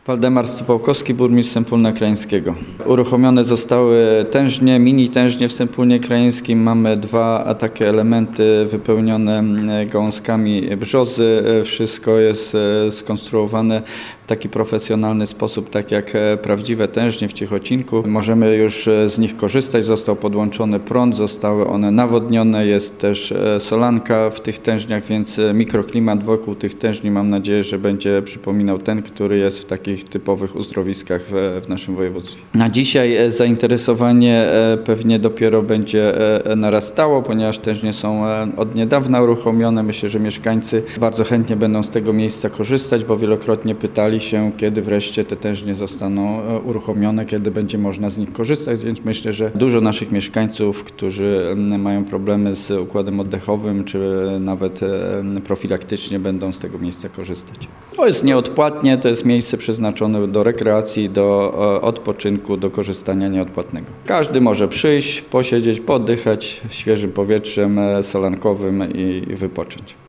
Waldemar Stupałkowski, burmistrz Sępólna Krajeńskiego. Uruchomione zostały tężnie, mini tężnie w Sępólnie Krajeńskim. Mamy dwa takie elementy wypełnione gałązkami brzozy. Wszystko jest skonstruowane w taki profesjonalny sposób, tak jak prawdziwe tężnie w Ciechocinku. Możemy już z nich korzystać. Został podłączony prąd, zostały one nawodnione. Jest też solanka w tych tężniach, więc mikroklimat wokół tych tężni mam nadzieję, że będzie przypominał ten, który jest w takich typowych uzdrowiskach w naszym województwie. Na dzisiaj zainteresowanie pewnie dopiero będzie narastało, ponieważ tężnie są od niedawna uruchomione. Myślę, że mieszkańcy bardzo chętnie będą z tego miejsca korzystać, bo wielokrotnie pytali się, kiedy wreszcie te tężnie zostaną uruchomione, kiedy będzie można z nich korzystać, więc myślę, że dużo naszych mieszkańców, którzy mają problemy z układem oddechowym, czy nawet profilaktycznie będą z tego miejsca korzystać. To jest nieodpłatnie, to jest miejsce przeznaczone do rekreacji, do odpoczynku, do korzystania nieodpłatnego. Każdy może przyjść, posiedzieć, pooddychać świeżym powietrzem solankowym i wypocząć.